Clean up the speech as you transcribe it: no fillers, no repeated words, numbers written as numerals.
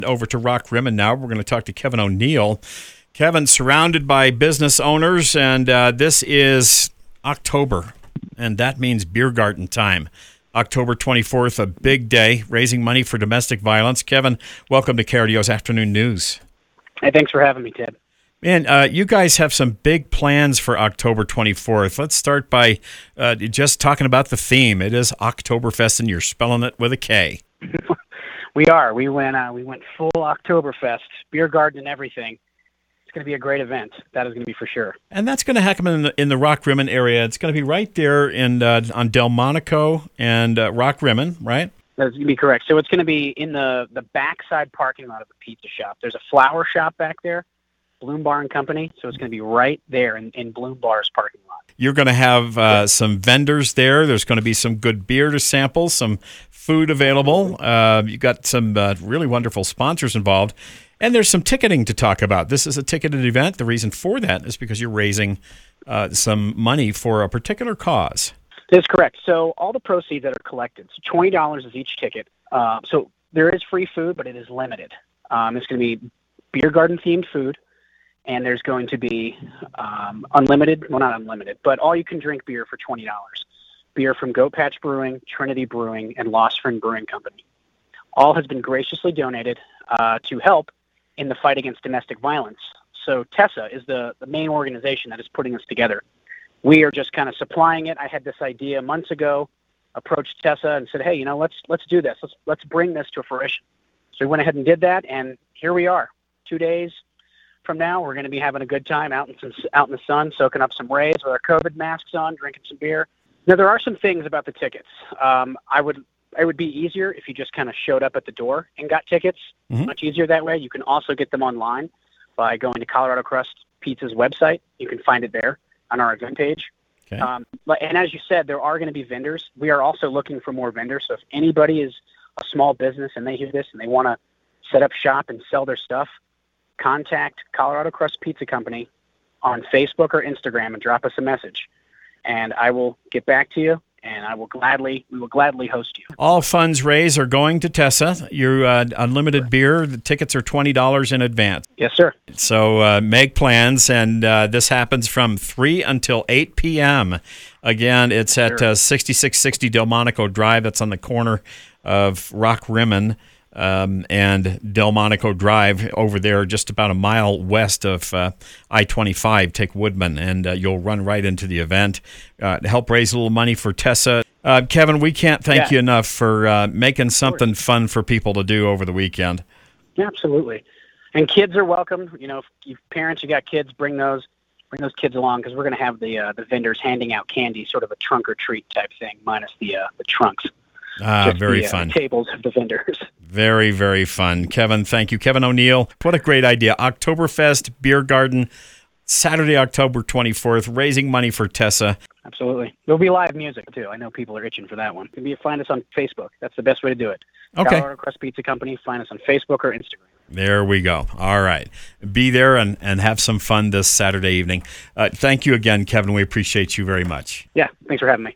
Over to Rock Rimmon now. We're going to talk to Kevin O'Neill. Kevin, surrounded by business owners, and this is October, and that means beer garden time. October 24th, a big day, raising money for domestic violence. Kevin, welcome to KRDO's Afternoon News. Hey, thanks for having me, Ted. Man, you guys have some big plans for October 24th. Let's start by just talking about the theme. It is Oktoberfest, and you're spelling it with a K. We are. We went full Oktoberfest, beer garden and everything. It's going to be a great event. That is going to be for sure. And that's going to happen in the Rock Rimmon area. It's going to be right there on Delmonico and Rock Rimmon, right? That's going to be correct. So it's going to be in the backside parking lot of the pizza shop. There's a flower shop back there, Bloom Bar and Company. So it's going to be right there in Bloom Bar's parking lot. You're going to have some vendors there. There's going to be some good beer to sample, some food available. You got some really wonderful sponsors involved. And there's some ticketing to talk about. This is a ticketed event. The reason for that is because you're raising some money for a particular cause. That's correct. So all the proceeds that are collected, so $20 is each ticket. So there is free food, but it is limited. It's going to be beer garden-themed food. And there's going to be unlimited, well, not unlimited, but all-you-can-drink beer for $20. Beer from Goat Patch Brewing, Trinity Brewing, and Lost Friend Brewing Company. All has been graciously donated to help in the fight against domestic violence. So TESSA is the main organization that is putting this together. We are just kind of supplying it. I had this idea months ago, approached TESSA and said, hey, let's do this. Let's bring this to fruition. So we went ahead and did that, and here we are, 2 days. From now, we're going to be having a good time out in the sun, soaking up some rays with our COVID masks on, drinking some beer. Now, there are some things about the tickets. It would be easier if you just kind of showed up at the door and got tickets. Mm-hmm. Much easier that way. You can also get them online by going to Colorado Crust Pizza's website. You can find it there on our event page. Okay. And as you said, there are going to be vendors. We are also looking for more vendors. So if anybody is a small business and they hear this and they want to set up shop and sell their stuff, contact Colorado Crust Pizza Company on Facebook or Instagram and drop us a message, and I will get back to you, and we will gladly host you. All funds raised are going to TESSA. Your unlimited beer, the tickets are $20 in advance. Yes, sir. So make plans, and this happens from 3 until 8 p.m. Again, it's at 6660 Delmonico Drive. That's on the corner of Rock Rimmon and Delmonico Drive over there, just about a mile west of I-25. Take Woodman, and you'll run right into the event to help raise a little money for TESSA. Kevin, we can't thank you enough for making something fun for people to do over the weekend. Absolutely. And kids are welcome. If you parents, you got kids, bring those kids along, because we're going to have the vendors handing out candy, sort of a trunk or treat type thing, minus the trunks. Very fun. The tables of the vendors. Very, very fun. Kevin, thank you. Kevin O'Neill, what a great idea. Oktoberfest, Beer Garden, Saturday, October 24th, raising money for TESSA. Absolutely. There'll be live music, too. I know people are itching for that one. Find us on Facebook. That's the best way to do it. Okay. Colorado Crust Pizza Company. Find us on Facebook or Instagram. There we go. All right. Be there and have some fun this Saturday evening. Thank you again, Kevin. We appreciate you very much. Yeah. Thanks for having me.